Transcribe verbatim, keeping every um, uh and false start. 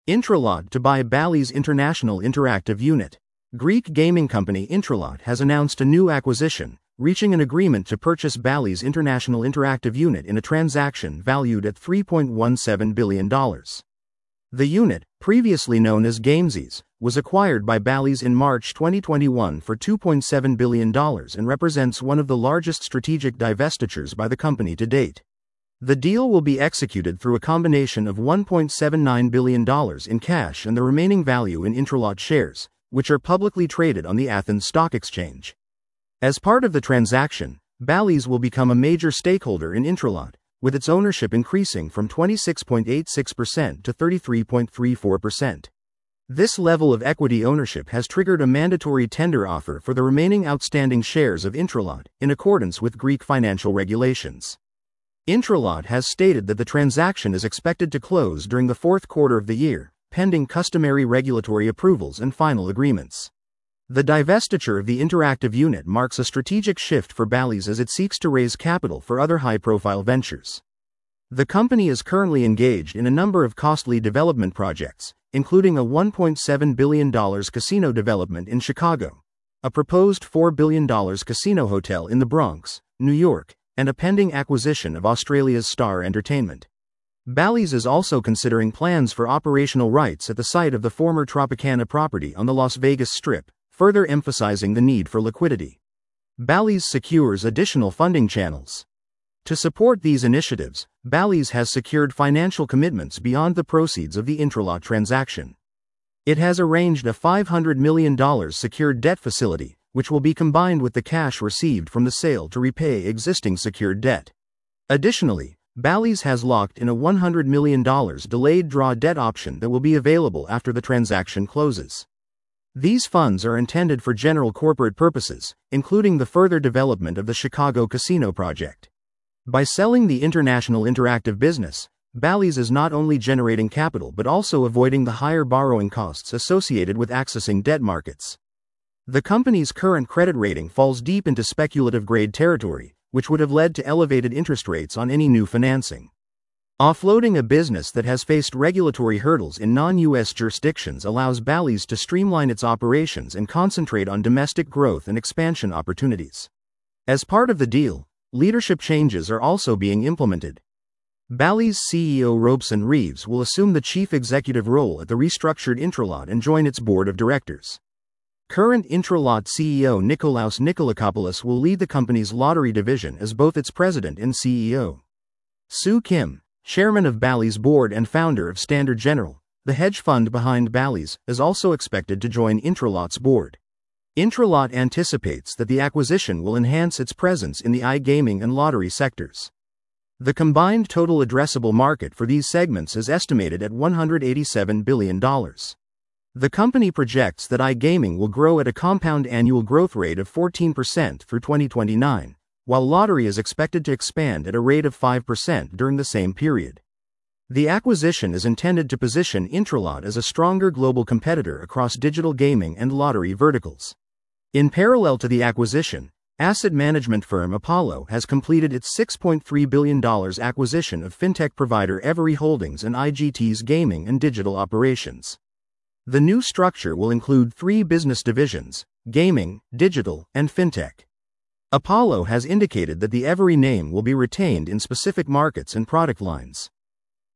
Intralot to buy Bally's International Interactive Unit. Greek gaming company Intralot has announced a new acquisition, reaching an agreement to purchase Bally's International Interactive Unit in a transaction valued at three point one seven billion dollars. The unit, previously known as Gamesys, was acquired by Bally's in March twenty twenty-one for two point seven billion dollars and represents one of the largest strategic divestitures by the company to date. The deal will be executed through a combination of one point seven nine billion dollars in cash and the remaining value in Intralot shares, which are publicly traded on the Athens Stock Exchange. As part of the transaction, Bally's will become a major stakeholder in Intralot, with its ownership increasing from twenty-six point eight six percent to thirty-three point three four percent. This level of equity ownership has triggered a mandatory tender offer for the remaining outstanding shares of Intralot, in accordance with Greek financial regulations. Intralot has stated that the transaction is expected to close during the fourth quarter of the year, pending customary regulatory approvals and final agreements. The divestiture of the interactive unit marks a strategic shift for Bally's as it seeks to raise capital for other high-profile ventures. The company is currently engaged in a number of costly development projects, including a one point seven billion dollars casino development in Chicago, a proposed four billion dollars casino hotel in the Bronx, New York, and a pending acquisition of Australia's Star Entertainment. Bally's is also considering plans for operational rights at the site of the former Tropicana property on the Las Vegas Strip, further emphasizing the need for liquidity. Bally's secures additional funding channels. To support these initiatives, Bally's has secured financial commitments beyond the proceeds of the Intralot transaction. It has arranged a five hundred million dollars secured debt facility, which will be combined with the cash received from the sale to repay existing secured debt. Additionally, Bally's has locked in a one hundred million dollars delayed draw debt option that will be available after the transaction closes. These funds are intended for general corporate purposes, including the further development of the Chicago casino project. By selling the international interactive business, Bally's is not only generating capital but also avoiding the higher borrowing costs associated with accessing debt markets. The company's current credit rating falls deep into speculative grade territory, which would have led to elevated interest rates on any new financing. Offloading a business that has faced regulatory hurdles in non-U S jurisdictions allows Bally's to streamline its operations and concentrate on domestic growth and expansion opportunities. As part of the deal, leadership changes are also being implemented. Bally's C E O Robeson Reeves will assume the chief executive role at the restructured Intralot and join its board of directors. Current Intralot C E O Nikolaos Nikolakopoulos will lead the company's lottery division as both its president and C E O. Soo Kim, chairman of Bally's board and founder of Standard General, the hedge fund behind Bally's, is also expected to join Intralot's board. Intralot anticipates that the acquisition will enhance its presence in the iGaming and lottery sectors. The combined total addressable market for these segments is estimated at one hundred eighty-seven billion dollars. The company projects that iGaming will grow at a compound annual growth rate of fourteen percent through twenty twenty-nine, while lottery is expected to expand at a rate of five percent during the same period. The acquisition is intended to position Intralot as a stronger global competitor across digital gaming and lottery verticals. In parallel to the acquisition, asset management firm Apollo has completed its six point three billion dollars acquisition of fintech provider Everi Holdings and I G T's gaming and digital operations. The new structure will include three business divisions: gaming, digital, and fintech. Apollo has indicated that the Everi name will be retained in specific markets and product lines.